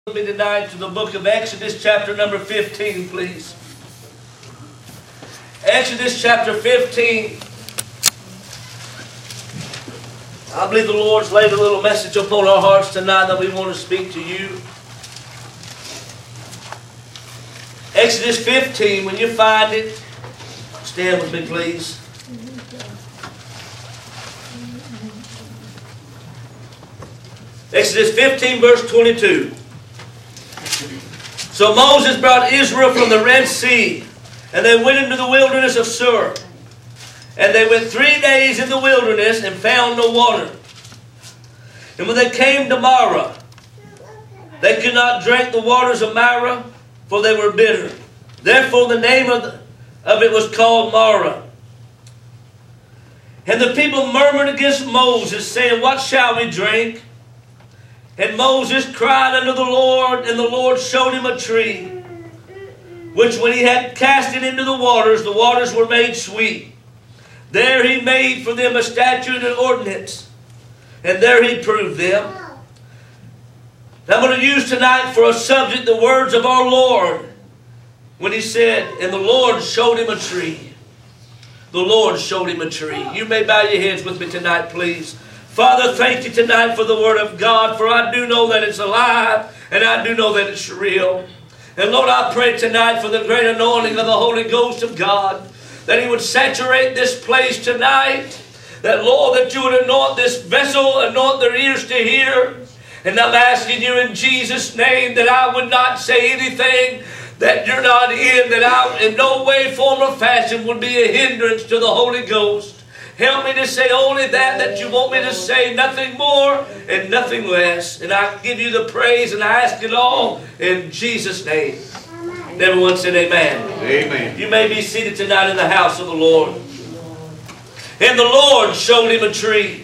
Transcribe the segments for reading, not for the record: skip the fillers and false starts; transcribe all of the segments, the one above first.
Me tonight to the book of Exodus chapter number 15, please. Exodus chapter 15. I believe the Lord's laid a little message upon our hearts tonight that we want to speak to you. Exodus 15, when you find it, stand with me please. Exodus 15 verse 22. So Moses brought Israel from the Red Sea, and they went into the wilderness of Shur. And they went 3 days in the wilderness and found no water. And when they came to Marah, they could not drink the waters of Marah, for they were bitter. Therefore the name of it was called Marah. And the people murmured against Moses, saying, "What shall we drink?" And Moses cried unto the Lord, and the Lord showed him a tree, which when he had cast it into the waters were made sweet. There he made for them a statute and ordinance, and there he proved them. I'm going to use tonight for a subject the words of our Lord, when he said, and the Lord showed him a tree. The Lord showed him a tree. You may bow your heads with me tonight, please. Father, thank you tonight for the Word of God, for I do know that it's alive, and I do know that it's real. And Lord, I pray tonight for the great anointing of the Holy Ghost of God, that He would saturate this place tonight, that Lord, that you would anoint this vessel, anoint their ears to hear. And I'm asking you in Jesus' name that I would not say anything that you're not in, that I in no way, form, or fashion would be a hindrance to the Holy Ghost. Help me to say only that you want me to say, nothing more and nothing less. And I give you the praise and I ask it all in Jesus' name. And everyone said amen. Amen. You may be seated tonight in the house of the Lord. And the Lord showed him a tree.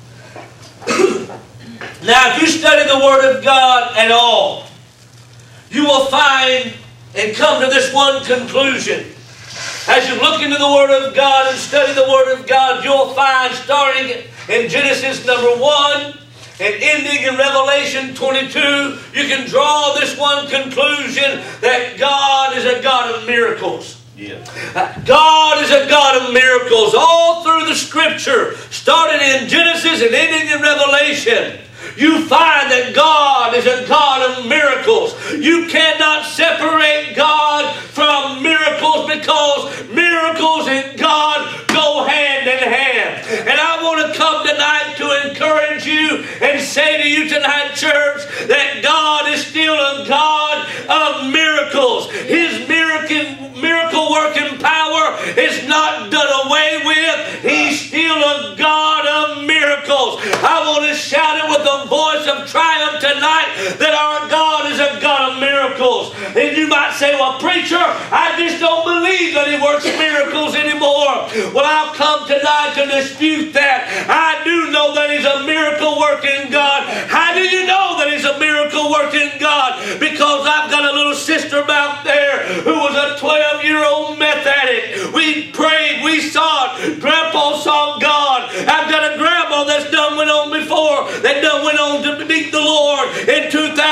Now, if you study the Word of God at all, you will find and come to this one conclusion. As you look into the Word of God and study the Word of God, you'll find, starting in Genesis number 1 and ending in Revelation 22, you can draw this one conclusion, that God is a God of miracles. Yeah. God is a God of miracles. All through the Scripture, starting in Genesis and ending in Revelation, you find that God is a God of miracles. You cannot separate God from miracles, because miracles and God go hand in hand. And I want to come tonight to encourage you and say to you tonight, church, that God is still a God of miracles. His miracle working power is not done away with. He's still a God of miracles. I want to shout it with a voice of triumph tonight, that our God is a God of miracles. And you might say, well, preacher, I just don't believe that He works miracles anymore. Well, I've come tonight to dispute that. I do know that He's a miracle working God. How do you know that He's a miracle working God? Because I've got a little sister back there who was a 12-year-old meth addict. We prayed, we saw it. Grandpa saw God. I've got a grandma that's done went on before, that done went on to meet the Lord in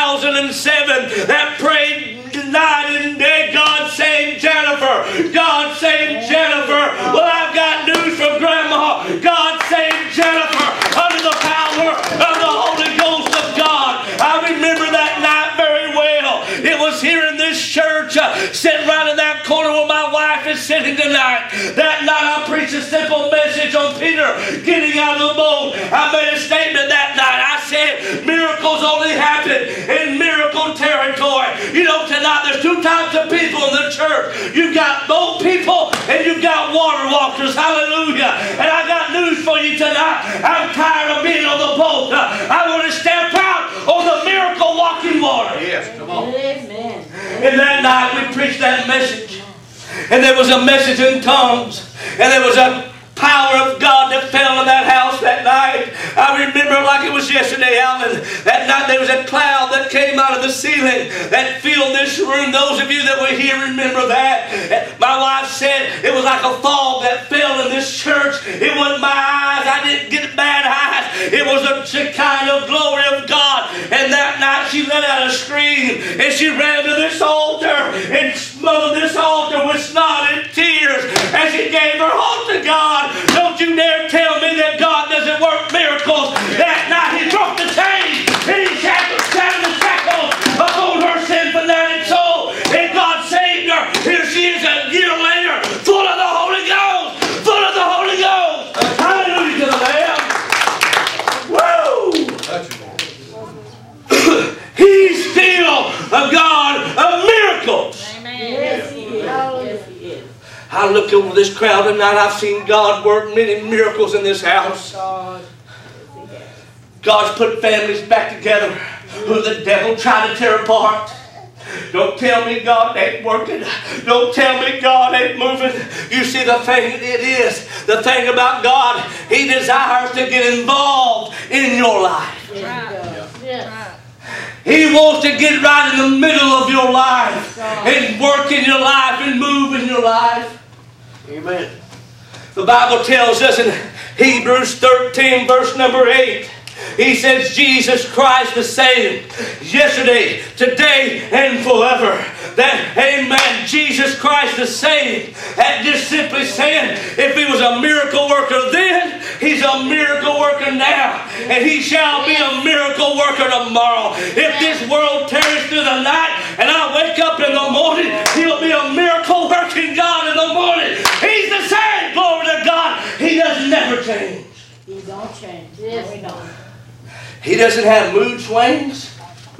2007, that prayed night and day, God saved Jennifer. God saved Jennifer. Well, I've got news from Grandma. God saved Jennifer under the power of the Holy Ghost of God. I remember that night very well. It was here in this church, sitting right in that corner where my wife is sitting tonight. That night I preached a simple message on Peter getting out of the boat. I made a statement that night. I said, miracles only happen in miracle territory. You know, tonight there's two types of people in the church. You've got boat people and you've got water walkers. Hallelujah. And I got news for you tonight. I'm tired of being on the boat. I want to step out on the miracle walking water. Yes, come on. Amen. And that night we preached that message. And there was a message in tongues. And there was a power of God that fell in that house that night. I remember like it was yesterday, Alan. That night there was a cloud that came out of the ceiling that filled this room. Those of you that were here remember that. My wife said it was like a fog that fell in this church. It wasn't my eyes. I didn't get bad eyes. It was a Shekinah glory of God And that night she let out a scream, and she ran to this altar and smothered this altar with snot and tears as she gave her heart to God. Don't you dare tell me that God doesn't work miracles. That night He broke the chains and He shattered the shackles upon her sin-fanatic soul, and God saved her. Here she is a year later, full of the Holy Ghost, full of the Holy Ghost. Hallelujah to the Lamb. Woo! He's still a God of miracles. Amen. Yes, He is. Yes, He is. I look over this crowd tonight. I've seen God work many miracles in this house. God's put families back together who the devil tried to tear apart. Don't tell me God ain't working. Don't tell me God ain't moving. You see, the thing about God, He desires to get involved in your life. Yes. He wants to get right in the middle of your life and work in your life and move in your life. Amen. The Bible tells us in Hebrews 13 verse number 8, He says Jesus Christ the same yesterday, today, and forever. That, amen, Jesus Christ the same. That just simply saying, if He was a miracle worker then, He's a miracle worker now. And He shall be a miracle worker tomorrow. If this world tarries through the night and I wake up in the morning, He'll be a miracle working God in the morning. He's the same. Glory to God. He does never change. He don't change. Yes, He don't. He doesn't have mood swings.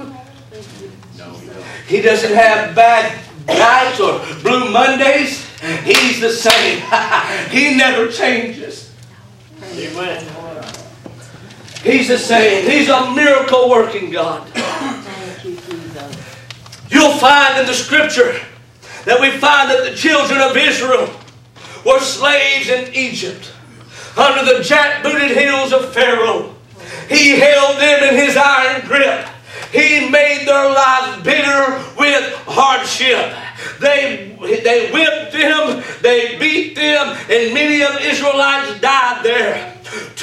He doesn't have bad nights or blue Mondays. He's the same. He never changes. Amen. He's the same. He's a miracle working God. You'll find in the Scripture that we find that the children of Israel were slaves in Egypt under the jackbooted heels of Pharaoh. He held them in His iron grip. He made their lives bitter with hardship. They whipped them, they beat them, and many of the Israelites died there.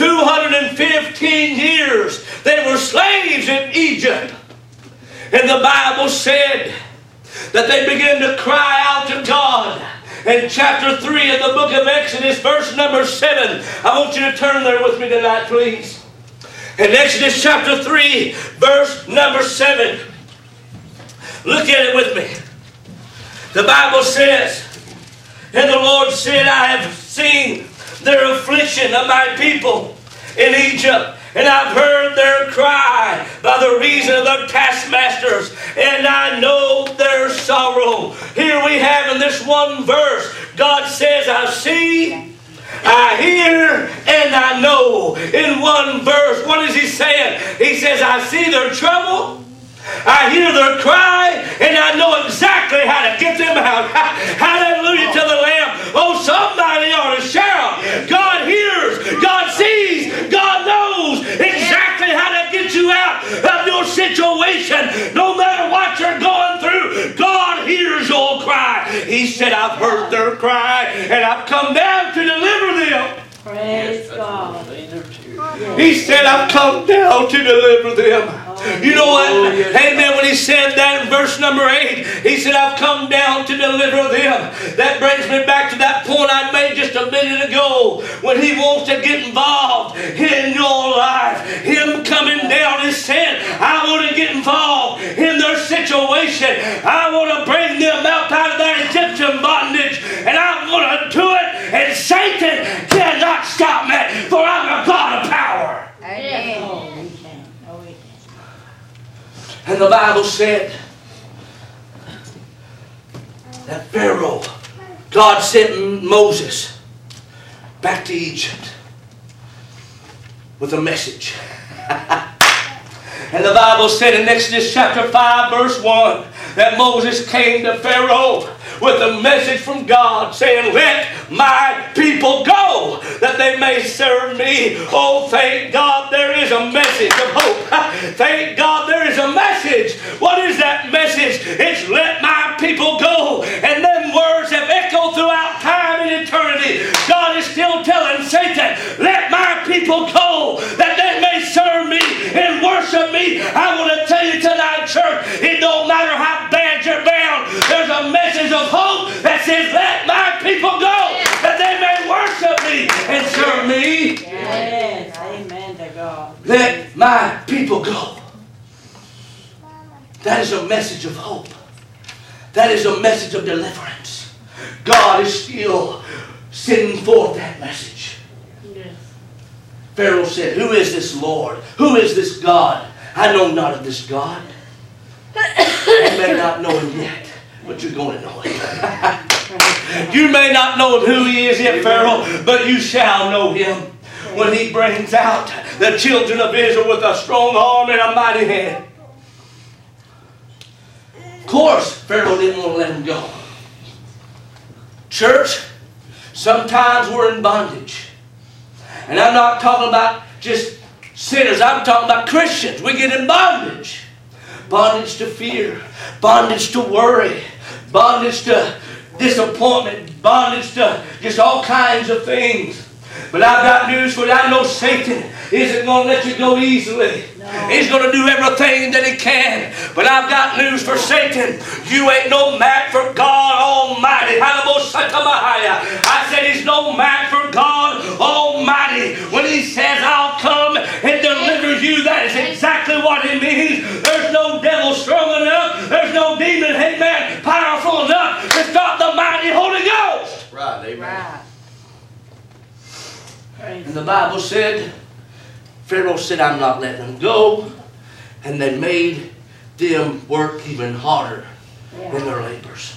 215 years they were slaves in Egypt. And the Bible said that they began to cry out to God. In chapter 3 of the book of Exodus, verse number 7. I want you to turn there with me tonight, please. In Exodus chapter 3, verse number 7. Look at it with me. The Bible says, and the Lord said, I have seen their affliction of my people in Egypt, and I've heard their cry by the reason of their taskmasters, and I know their sorrow. Here we have in this one verse, God says, I see, I hear, and I know. In one verse, what is He saying? He says, I see their trouble, I hear their cry, and I know exactly how to get them out. Hallelujah to the Lamb. Oh, somebody ought to shout. God hears, God sees, God knows exactly how to get you out of your situation. No matter what you're going through, God hears your cry. He said, I've heard their cry, and I've come down to deliver them. Praise God. He said, I've come down to deliver them. You know what? Amen. When He said that in verse number 8, He said, I've come down to deliver them. That brings me back to that point I made just a minute ago. When He wants to get involved in your life, Him coming down and saying, I want to get involved in their situation. I want to bring them out of that Egyptian bondage. And I'm going to do it. And Satan cannot stop me, for I'm a God of power. Amen. Oh, we can. Oh, we can. And the Bible said that Pharaoh, God sent Moses back to Egypt with a message. And the Bible said in Exodus chapter 5 verse 1 that Moses came to Pharaoh with a message from God saying, let my people go that they may serve me. Oh, thank God there is a message of hope. Thank God there is a message. What is that message? It's let my people go. And them words have echoed throughout time and eternity. God is still telling Satan, let my people go that they may serve me and worship me me. I want to tell you tonight, church, it don't matter how bad you're bound. There's a message of hope that says, let my people go, that they may worship me and serve me. Yes. Amen to God. Let my people go. That is a message of hope. That is a message of deliverance. God is still sending forth that message. Yes. Pharaoh said, who is this Lord? Who is this God? I know not of this God. You may not know him yet, but you're going to know him. You may not know him who he is yet, Pharaoh, but you shall know him when he brings out the children of Israel with a strong arm and a mighty hand. Of course, Pharaoh didn't want to let him go. Church, sometimes we're in bondage. And I'm not talking about just sinners. I'm talking about Christians. We get in bondage. Bondage to fear. Bondage to worry. Bondage to disappointment. Bondage to just all kinds of things. But I've got news for you. I know Satan isn't going to let you go easily. No. He's going to do everything that he can. But I've got news for Satan. You ain't no match for God Almighty. I said he's no match for God Almighty. When he says, I'll come and deliver you, that is exactly what it means. There's no devil strong enough. There's no demon, amen, powerful enough to stop the mighty Holy Ghost. Right, amen. Right. And the Bible said, Pharaoh said, I'm not letting them go. And they made them work even harder in their labors.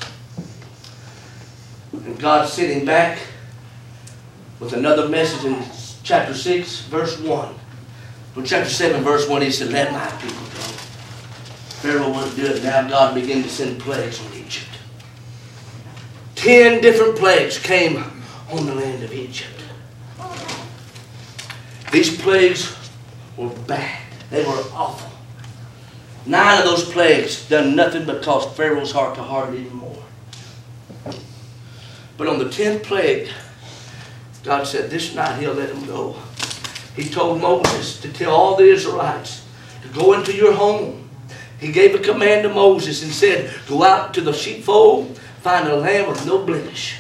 And God sent him back with another message in chapter 6, verse 1. From chapter 7, verse 1, he said, let my people go. Pharaoh wouldn't do it. Now God began to send plagues on Egypt. 10 different plagues came on the land of Egypt. These plagues were bad. They were awful. 9 of those plagues done nothing but cause Pharaoh's heart to harden even more. But on the 10th plague, God said this night he'll let them go. He told Moses to tell all the Israelites to go into your home. He gave a command to Moses and said, go out to the sheepfold, find a lamb with no blemish.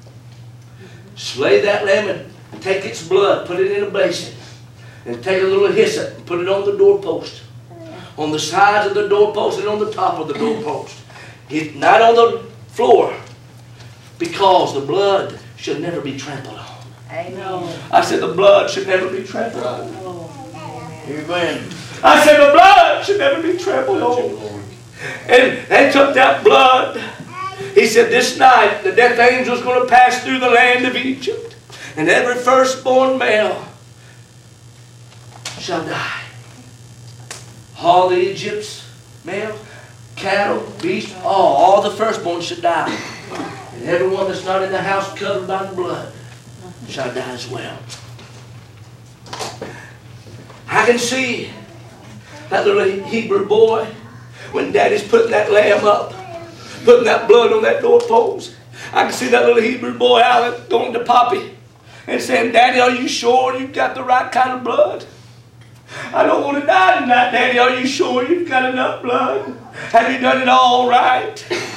Slay that lamb and take its blood, put it in a basin. And take a little hyssop and put it on the doorpost. On the sides of the doorpost and on the top of the doorpost. Not on the floor. Because the blood should never be trampled on. Amen. I said the blood should never be trampled on. Amen. I said the blood should never be trampled on. And they took that blood. He said this night the death angel is going to pass through the land of Egypt. And every firstborn male shall die. All the Egypt's male, cattle, beasts, all the firstborn should die. And everyone that's not in the house covered by the blood shall die as well. I can see that little Hebrew boy when Daddy's putting that lamb up, putting that blood on that doorpost. I can see that little Hebrew boy out going to Poppy and saying, Daddy, are you sure you've got the right kind of blood? I don't want to die tonight, Daddy. Are you sure you've got enough blood? Have you done it all right?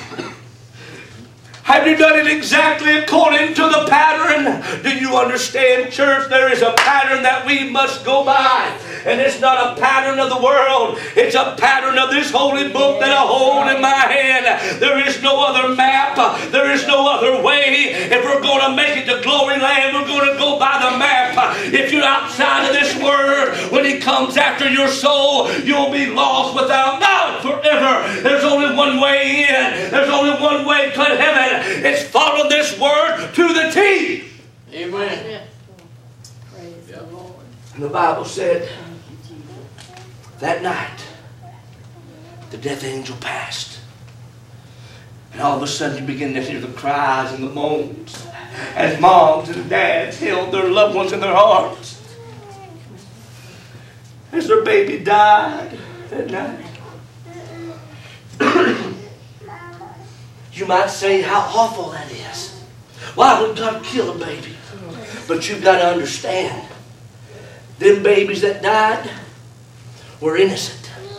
Have you done it exactly according to the pattern? Do you understand, church? There is a pattern that we must go by. And it's not a pattern of the world. It's a pattern of this holy book that I hold in my hand. There is no other map. There is no other way. If we're going to make it to glory land, we're going to go by the map. If you're outside of this word, when he comes after your soul, you'll be lost without God forever. There's only one way in. There's only one way to heaven. It's follow this word to the T. Amen. Praise the Lord. And the Bible said that night the death angel passed. And all of a sudden you begin to hear the cries and the moans as moms and dads held their loved ones in their arms as their baby died that night. You might say, how awful that is. Why would God kill a baby? But you've got to understand, them babies that died were innocent.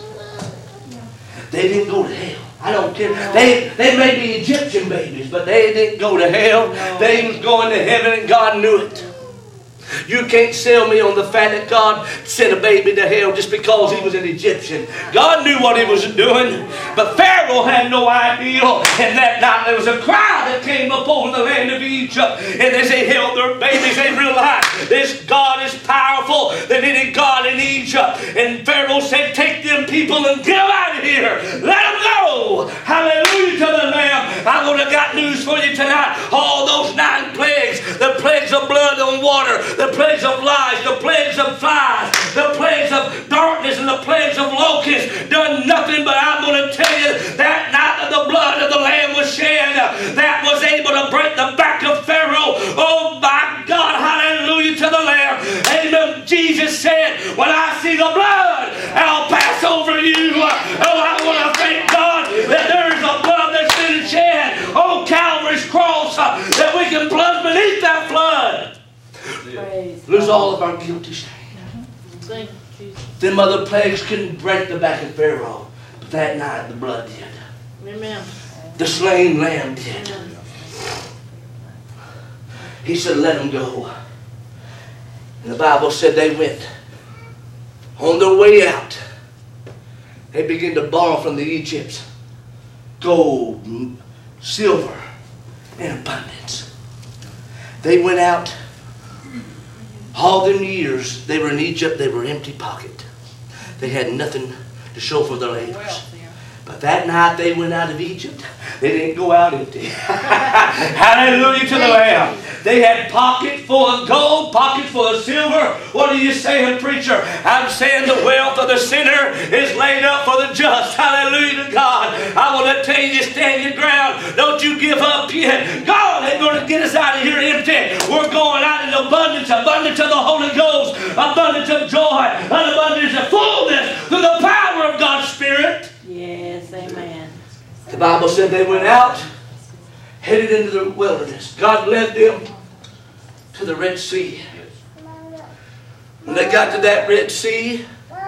They didn't go to hell. I don't care. They may be Egyptian babies, but they didn't go to hell. They was going to heaven, and God knew it. You can't sell me on the fact that God sent a baby to hell just because he was an Egyptian. God knew what he was doing, but Pharaoh had no idea. And that night there was a cry that came up over the land of Egypt. And as they held their babies, they realized this God is powerful than any God in Egypt. And Pharaoh said, take them people and get them out of here. Let them go. Hallelujah to the Lamb. I'm going to got news for you tonight. All those 9 plagues, the plagues of blood on water, the plagues of lies, the plagues of flies, the plagues of darkness, and the plagues of locusts done nothing. But I'm going to tell you, that night that the blood of the Lamb was shed, that was able to break the back of Pharaoh. Oh my God, hallelujah to the Lamb. Amen. Jesus said, when I see the blood, I'll pass over you. Oh, I want to thank God that there is a blood that's been shed on Calvary's cross, that we can plunge beneath that flood. Lose all of our guilty stain. Them other plagues couldn't break the back of Pharaoh, but that night the blood did. Amen. The slain lamb did. He said, let them go. And the Bible said they went. On their way out, they began to borrow from the Egyptians gold, silver, in abundance. They went out. All them years they were in Egypt, they were empty pocket. They had nothing to show for their labors. But that night they went out of Egypt, they didn't go out empty. Hallelujah to the Lamb. They had pockets full of gold, pockets full of silver. What are you saying, preacher? I'm saying the wealth of the sinner is laid up for the just. Hallelujah to God. I want to tell you, stand your ground. Don't you give up yet. God ain't going to get us out of here empty. We're going out in abundance, abundance of the Holy Ghost, abundance of joy, and abundance of fullness through the power of God's Spirit. Yes, amen. The Bible said they went out, headed into the wilderness. God led them to the Red Sea. When they got to that Red Sea,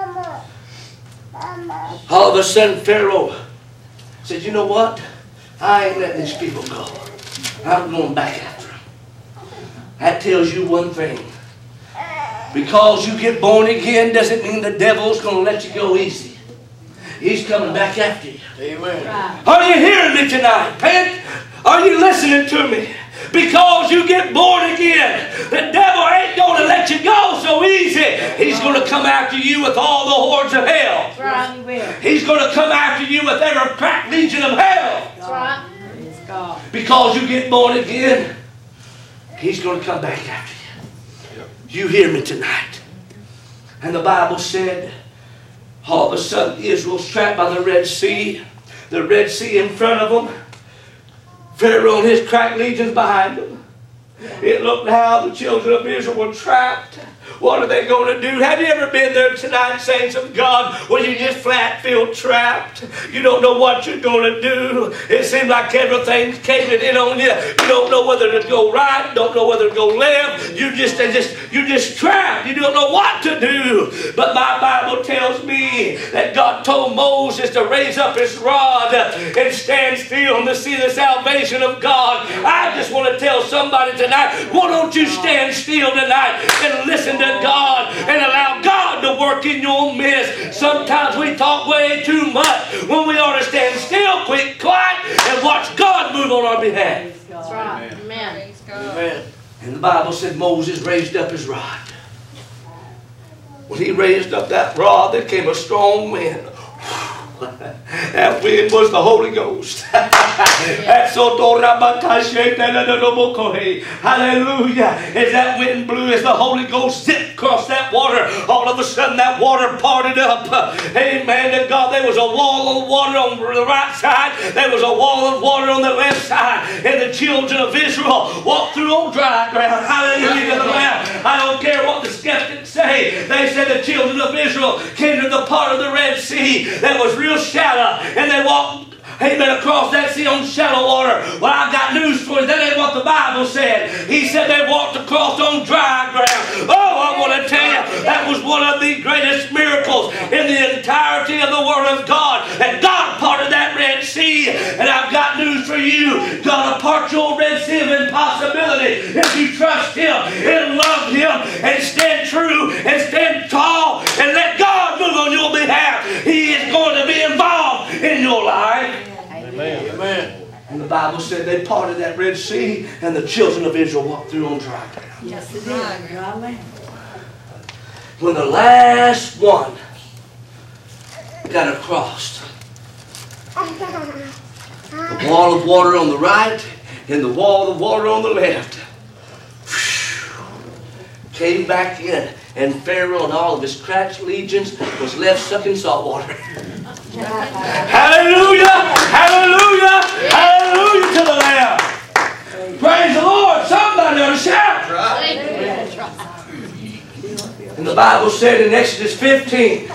all of a sudden Pharaoh said, you know what? I ain't letting these people go. I'm going back after them. That tells you one thing. Because you get born again doesn't mean the devil's going to let you go easy. He's coming back after you. Amen. Are you hearing me tonight? Are you listening to me? Because you get born again, the devil ain't going to let you go so easy. He's going to come after you with all the hordes of hell. That's right, he will. He's going to come after you with every crack legion of hell. That's right. Praise God. Because you get born again, he's going to come back after you. You hear me tonight? And the Bible said, all of a sudden Israel's trapped by the Red Sea. The Red Sea in front of them. Pharaoh and his crack legions behind them. It looked how the children of Israel were trapped. What are they going to do? Have you ever been there tonight, saints of God, where you just flat feel trapped? You don't know what you're going to do. It seems like everything's caving in on you. You don't know whether to go right, don't know whether to go left. You're just trapped. You don't know what to do. But my Bible tells me that God told Moses to raise up his rod and stand still and to see the salvation of God. I just want to tell somebody tonight, why don't you stand still tonight and listen to God and allow God to work in your midst. Sometimes we talk way too much when we ought to stand still, quick, quiet, and watch God move on our behalf. That's right. Amen. Amen. And the Bible said Moses raised up his rod. When he raised up that rod, there came a strong wind. That wind was the Holy Ghost. Hallelujah. As that wind blew, as the Holy Ghost zipped across that water, all of a sudden that water parted up. Amen to God. There was a wall of water on the right side. There was a wall of water on the left side. And the children of Israel walked through on dry ground. Hallelujah to the Lamb. I don't care what the skeptics say. They said the children of Israel came to the part of the Red Sea that was real shallow, and they walked amen, across that sea on shallow water. Well, I got news for you. That ain't what the Bible said. He said they walked across on dry ground. Oh, I want to tell you, that was one of the greatest miracles in the entirety of the Word of God. And God parted that Red Sea. And I've got news for you. God will part your Red Sea of impossibility if you trust Him and love Him and stand true and stand tall and let God move on your behalf. He is going to be involved in your life. Amen. Amen. And the Bible said they parted that Red Sea and the children of Israel walked through on dry ground. Yes, it is. Amen. When the last one got across, the wall of water on the right and the wall of water on the left came back in, and Pharaoh and all of his cracked legions was left sucking salt water. Hallelujah! Hallelujah! Hallelujah to the Lamb! Praise the Lord! Somebody ought to shout! And the Bible said in Exodus 15,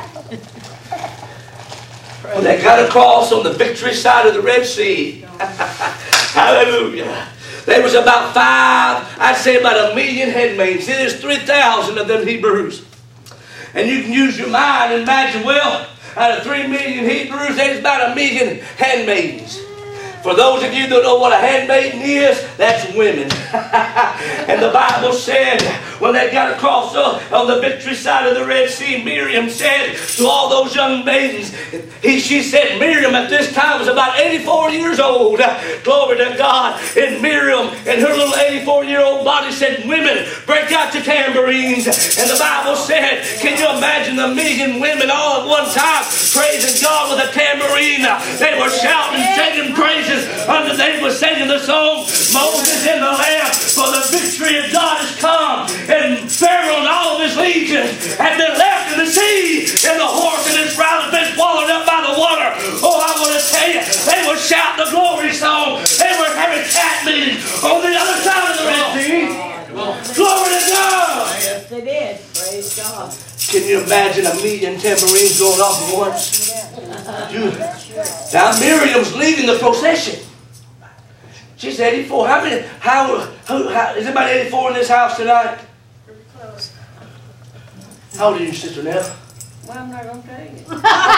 when they got across on the victory side of the Red Sea, hallelujah, there was about I'd say about 1 million handmaids. See, there's 3,000 of them Hebrews. And you can use your mind and imagine, well, out of 3 million Hebrews, there's about 1 million handmaidens. For those of you that don't know what a handmaiden is, that's women. And the Bible said, when they got across on the victory side of the Red Sea, Miriam said to all those young maidens, she said Miriam at this time was about 84 years old. Glory to God. And Miriam and her little 84-year-old body said, women, break out your tambourines. And the Bible said, can you imagine the 1 million women all at one time praising God with a tambourine? They were shouting, singing praises. Under they were singing the song, Moses and the Lamb, for the victory of God has come. And Pharaoh and all of his legions had been left in the sea, and the horse and his rider had been swallowed up by the water. Oh, I want to tell you, they were shouting the glory song. They were having cat meetings on the other side of the Red Sea. Glory to God. Yes, they did. Praise God. Can you imagine 1 million tambourines going off at once? Now Miriam's leading the procession. She's 84. Is anybody 84 in this house tonight? Close. How old are you, Sister Nell? Well, I'm not going to tell you.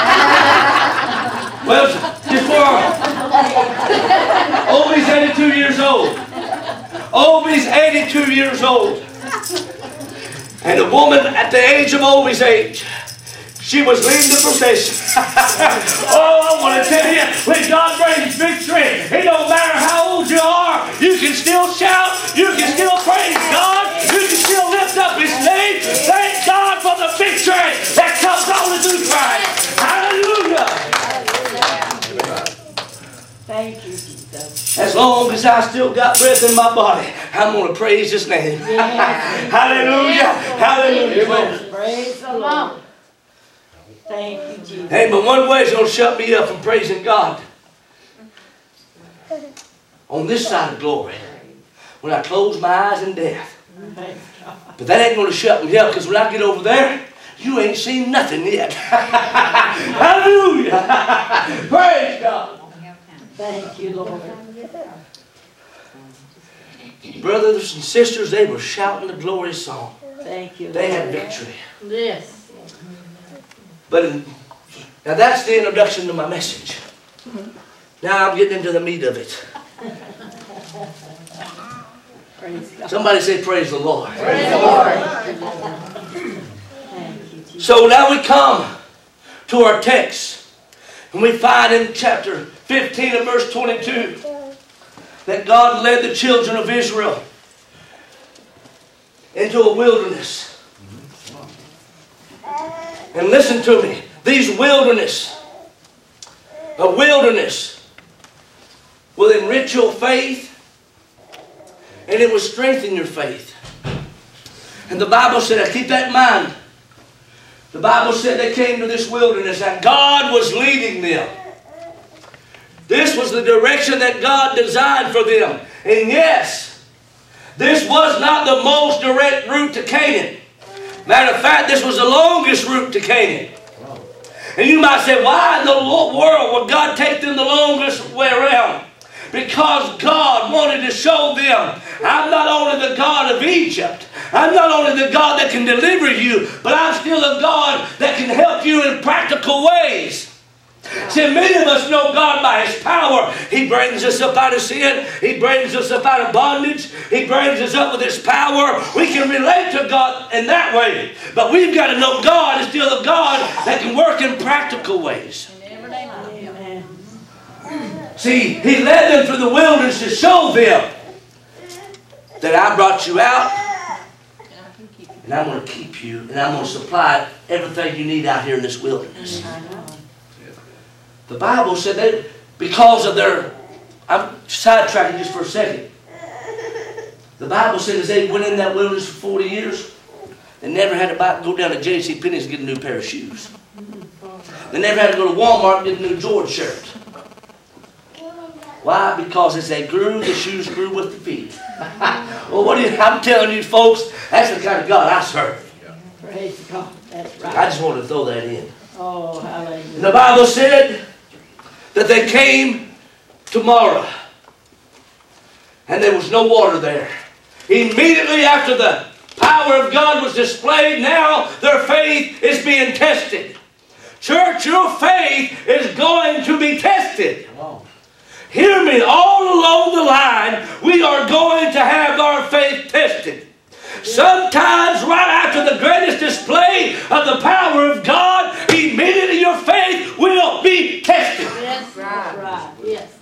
Well, just for Obie's 82 years old. Obie's 82 years old. And the woman at the age of Obie's age, she was leading the procession. Oh, I want to tell you, when God brings victory, it don't matter how old you are, you can still shout, you can still praise God, you can still lift up His name. Thank God for the victory that comes only through Christ. Hallelujah. Thank you, Jesus. As long as I still got breath in my body, I'm going to praise His name. Yes. Hallelujah. Hallelujah. Praise the Lord. Thank you, Jesus. Hey, but one way is going to shut me up from praising God. On this side of glory, when I close my eyes in death. But that ain't going to shut me up, because when I get over there, you ain't seen nothing yet. Hallelujah. Praise God. Thank you, Lord. Brothers and sisters, they were shouting the glory song. Thank you, Lord. They had victory. Yes. But now that's the introduction to my message. Now I'm getting into the meat of it. Praise God. Somebody say praise the Lord. Praise the Lord. Thank you, Jesus. So now we come to our text. And we find in chapter 15 and verse 22 that God led the children of Israel into a wilderness. And listen to me. A wilderness will enrich your faith, and it will strengthen your faith. And the Bible said, I keep that in mind. The Bible said they came to this wilderness and God was leading them. This was the direction that God designed for them. And yes, this was not the most direct route to Canaan. Matter of fact, this was the longest route to Canaan. And you might say, why in the world would God take them the longest way around? Because God wanted to show them, I'm not only the God of Egypt, I'm not only the God that can deliver you, but I'm still a God that can help you in practical ways. See, many of us know God by His power. He brings us up out of sin. He brings us up out of bondage. He brings us up with His power. We can relate to God in that way. But we've got to know God is still a God that can work in practical ways. Amen. See, He led them through the wilderness to show them that I brought you out, and I'm going to keep you, and I'm going to supply everything you need out here in this wilderness. The Bible said that because of their... I'm sidetracking just for a second. The Bible said as they went in that wilderness for 40 years, they never had to go down to J.C. Penney's and get a new pair of shoes. They never had to go to Walmart and get a new George shirt. Why? Because as they grew, the shoes grew with the feet. Well, I'm telling you folks, that's the kind of God I serve. Praise God. That's right. I just wanted to throw that in. Oh, hallelujah. The Bible said that they came to Marah, and there was no water there. Immediately after the power of God was displayed, now their faith is being tested. Church, your faith is going to be tested. Hear me, all along the line, we are going to have our faith tested. Sometimes right after the greatest display of the power of God, immediately your faith will be tested. Yes, right. Yes.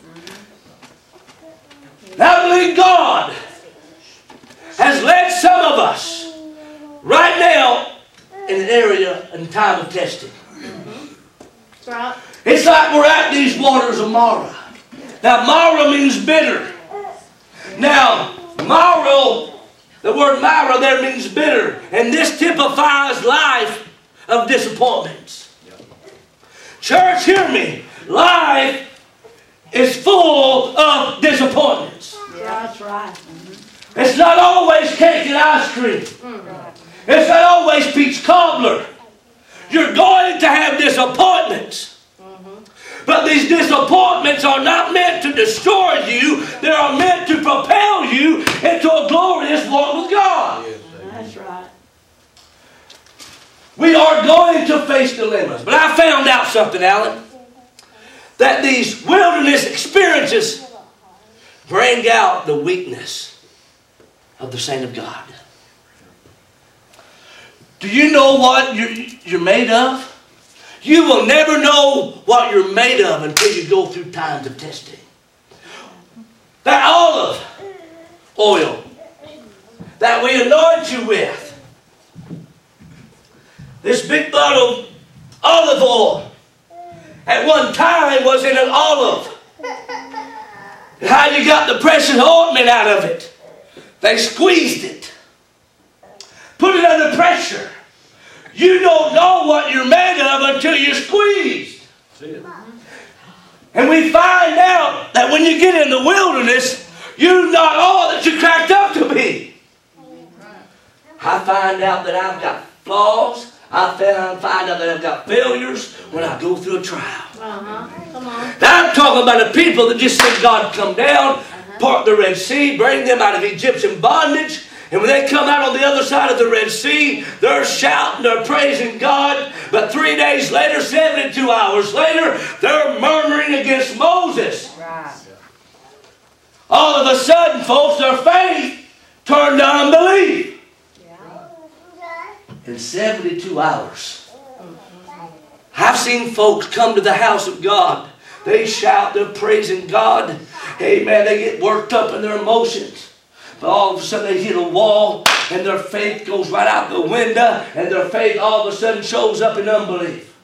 Now, I believe God has led some of us right now in an area and time of testing. That's right. It's like we're at these waters of Marah. Now, Marah means bitter. Now, Marah, the word Marah there means bitter. And this typifies life of disappointments. Church, hear me. Life is full of disappointments. Yeah, that's right. It's not always cake and ice cream. It's not always peach cobbler. You're going to have disappointments. But these disappointments are not meant to destroy you. They are meant to propel you into a glorious walk with God. That's right. We are going to face dilemmas. But I found out something, Alan. That these wilderness experiences bring out the weakness of the saint of God. Do you know what you're made of? You will never know what you're made of until you go through times of testing. That olive oil that we anoint you with, this big bottle of olive oil, at one time was in an olive. And how you got the precious ointment out of it? They squeezed it. Put it under pressure. You don't know what you're made of until you're squeezed. And we find out that when you get in the wilderness, you're not all that you cracked up to be. I find out that I've got flaws. I find out that I've got failures when I go through a trial. Come on. Now I'm talking about the people that just said God come down, part the Red Sea, bring them out of Egyptian bondage. And when they come out on the other side of the Red Sea, they're shouting, they're praising God. But 3 days later, 72 hours later, they're murmuring against Moses. Right. All of a sudden, folks, their faith turned to unbelief. In 72 hours. I've seen folks come to the house of God. They shout, they're praising God. Amen. They get worked up in their emotions. But all of a sudden they hit a wall and their faith goes right out the window and their faith all of a sudden shows up in unbelief.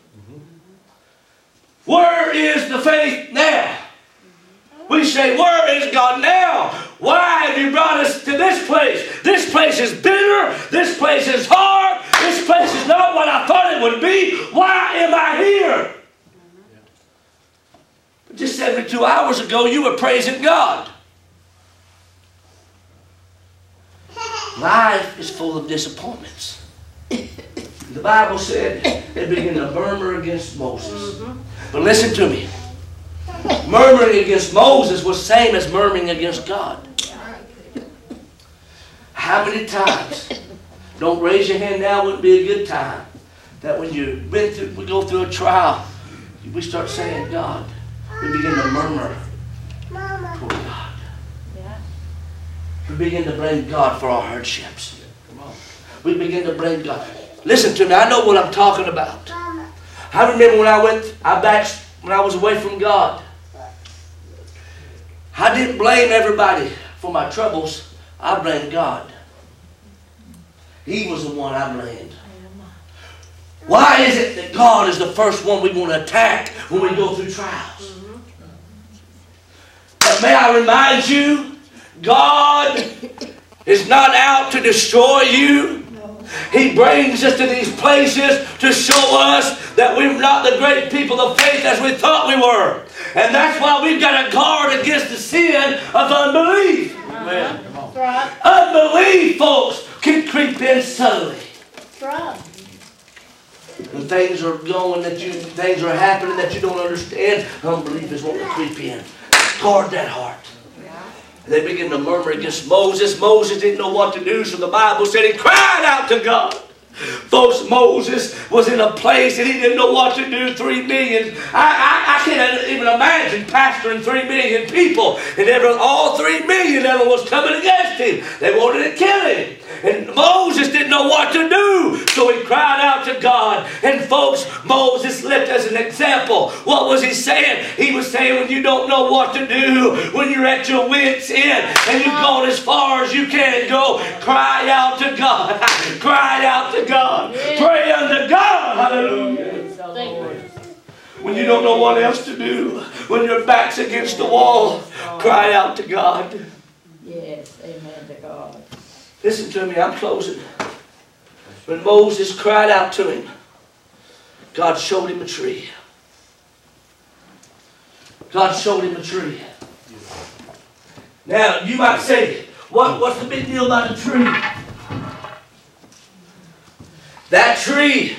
Where is the faith now? We say, where is God now? Why have you brought us to this place? This place is bitter. This place is hard. This place is not what I thought it would be. Why am I here? Just 72 hours ago you were praising God. Life is full of disappointments. The Bible said they began to murmur against Moses. But listen to me. Murmuring against Moses was the same as murmuring against God. How many times, don't raise your hand now, wouldn't be a good time, that when we go through a trial, we start saying, God, we begin to murmur toward God. We begin to blame God for our hardships. We begin to blame God. Listen to me, I know what I'm talking about. I remember when I was away from God, I didn't blame everybody for my troubles. I blamed God. He was the one I blamed. Why is it that God is the first one we want to attack when we go through trials? But may I remind you, God is not out to destroy you. He brings us to these places to show us that we're not the great people of faith as we thought we were. And that's why we've got to guard against the sin of unbelief. Amen. That's right. Unbelief, folks, can creep in subtly. That's right. When things are going things are happening that you don't understand, unbelief is wanting to creep in. Guard that heart. They began to murmur against Moses. Moses didn't know what to do, so the Bible said he cried out to God. Folks, Moses was in a place that he didn't know what to do. 3 million. I can't even imagine pastoring 3 million people. And all 3 million of them was coming against him. They wanted to kill him. And Moses didn't know what to do. So he cried out to God. And folks, Moses lived as an example. What was he saying? He was saying when you don't know what to do, when you're at your wits' end, and you've gone as far as you can go, cry out to God. Cry out to God. Pray unto God. Hallelujah. When you don't know what else to do, when your back's against the wall, cry out to God. Yes, amen to God. Listen to me, I'm closing. When Moses cried out to him, God showed him a tree. God showed him a tree. Now, you might say, what's the big deal about a tree? That tree,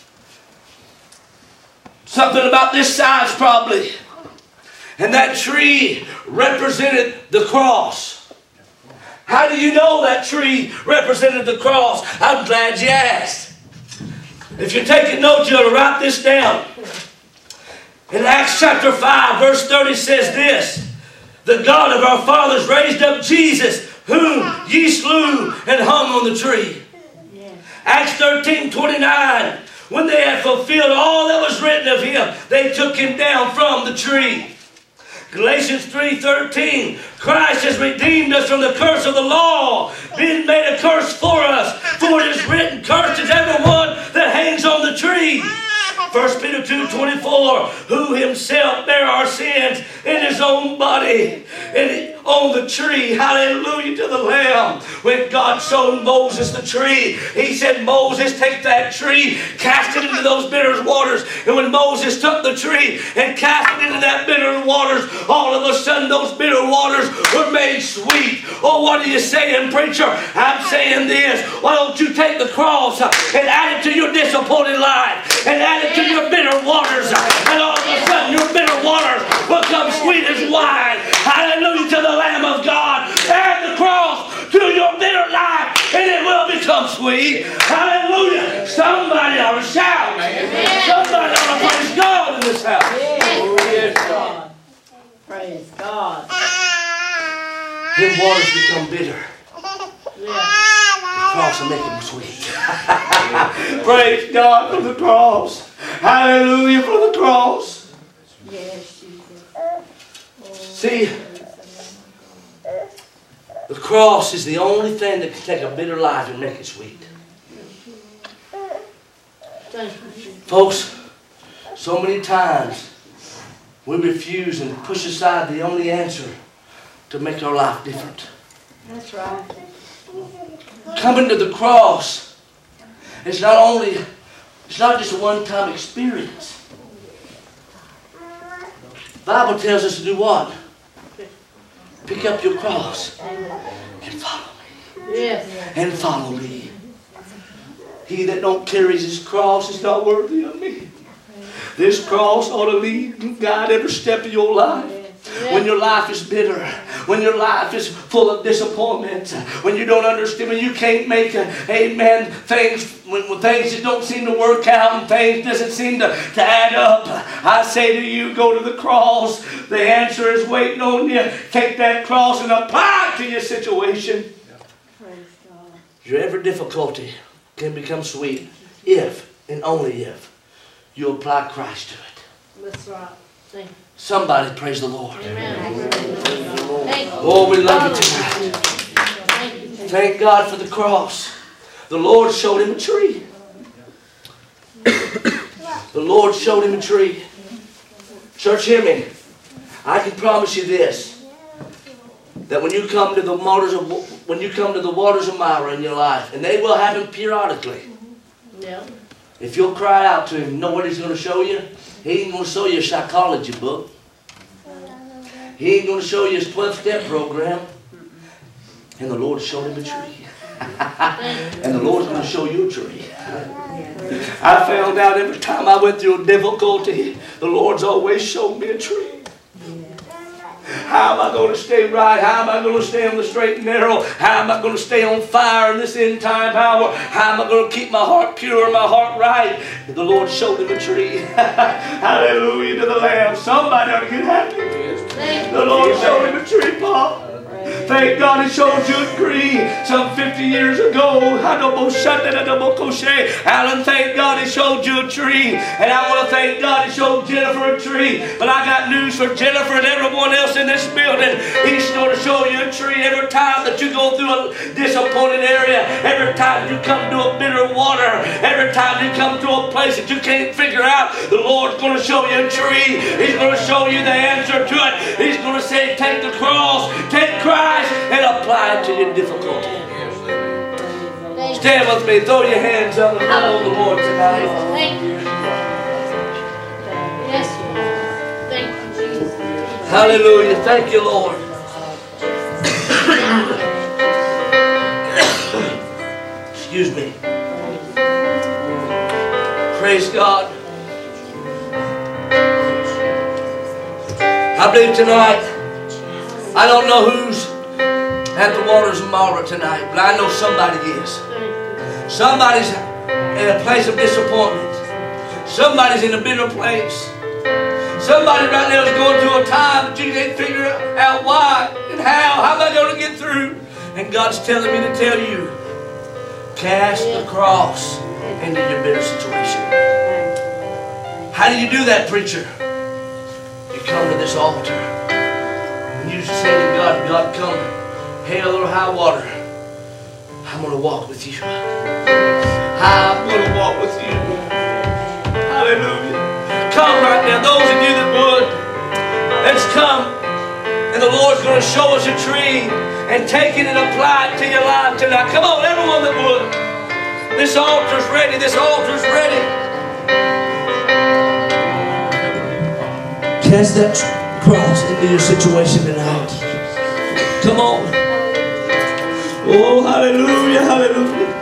something about this size probably. And that tree represented the cross. How do you know that tree represented the cross? I'm glad you asked. If you're taking notes, you ought to write this down. In Acts chapter 5, verse 30 says this: the God of our fathers raised up Jesus, whom ye slew and hung on the tree. Yeah. Acts 13:29, when they had fulfilled all that was written of him, they took him down from the tree. Galatians 3:13, Christ has redeemed us from the curse of the law, being made a curse for us. For it is written, cursed is everyone that hangs on the tree. 1 Peter 2:24, who himself bare our sins in his own body and on the tree. Hallelujah to the Lamb. When God showed Moses the tree, he said, Moses, take that tree, cast it into those bitter waters. And when Moses took the tree and cast it into that bitter waters, all of a sudden those bitter waters were made sweet. Oh, what are you saying, preacher? I'm saying this. Why don't you take the cross and add it to your disappointed life and add it to your bitter waters, and all of a sudden your bitter waters will come sweet as wine. Hallelujah to the Lamb of God. Add the cross to your bitter life and it will become sweet. Hallelujah. Somebody ought to shout. Amen. Somebody ought to praise God in this house. Oh, yes, God. Praise God. Then waters become bitter. Yeah. The cross will make them sweet. Praise God for the cross. Hallelujah for the cross. Yes, Jesus. See, the cross is the only thing that can take a bitter life and make it sweet. Folks, so many times we refuse and push aside the only answer to make our life different. That's right. Coming to the cross is not just a one-time experience. The Bible tells us to do what? Pick up your cross and follow me. Yes. And follow me. He that don't carry his cross is not worthy of me. This cross ought to lead and guide every step of your life. When your life is bitter, when your life is full of disappointment, when you don't understand, when you can't make, amen, things, when things just don't seem to work out and things doesn't seem to add up, I say to you, go to the cross. The answer is waiting on you. Take that cross and apply it to your situation. Praise God. Your every difficulty can become sweet if and only if you apply Christ to it. That's right. Thank you. Somebody praise the Lord. Amen. Oh, we love you tonight. Thank God for the cross. The Lord showed him a tree. The Lord showed him a tree. Church, hear me. I can promise you this, that when you come to the waters of Myra in your life, and they will happen periodically, Yeah. if you'll cry out to him, know what he's going to show you? He ain't going to show you a psychology book. He ain't going to show you his 12-step program. And the Lord showed him a tree. And the Lord's going to show you a tree. I found out every time I went through a difficulty, the Lord's always showed me a tree. How am I going to stay right? How am I going to stay on the straight and narrow? How am I going to stay on fire in this end time hour? How am I going to keep my heart pure, my heart right? And the Lord showed him a tree. Hallelujah to the Lamb. Somebody ought to get happy. The Lord showed him a tree, Paul. Thank God he showed you a tree some 50 years ago. Alan, thank God he showed you a tree. And I want to thank God he showed Jennifer a tree. But I got news for Jennifer and everyone else in this building. He's going to show you a tree every time that you go through a disappointed area. Every time you come to a bitter water. Every time you come to a place that you can't figure out. The Lord's going to show you a tree. He's going to show you the answer to it. He's going to say, take the cross, take Christ, and apply it to your difficulty. Stand with me. Throw your hands up and love the Lord tonight. Thank you. Yes, Lord. Thank you, Jesus. Hallelujah. Thank you, Lord. Excuse me. Praise God. I believe tonight, I don't know who's at the waters of Marah tonight, but I know somebody is. Somebody's in a place of disappointment. Somebody's in a bitter place. Somebody right now is going through a time that you can't figure out why and how. How am I going to get through? And God's telling me to tell you, cast the cross into your bitter situation. How do you do that, preacher? You come to this altar and you say to God, God, come, hell or high water, I'm going to walk with you. I'm going to walk with you. Hallelujah. Come right now, those of you that would, let's come. And the Lord's going to show us a tree and take it and apply it to your life tonight. Come on, everyone that would. This altar's ready. This altar's ready. Cast that cross into your situation tonight. Come on. Oh, hallelujah, hallelujah.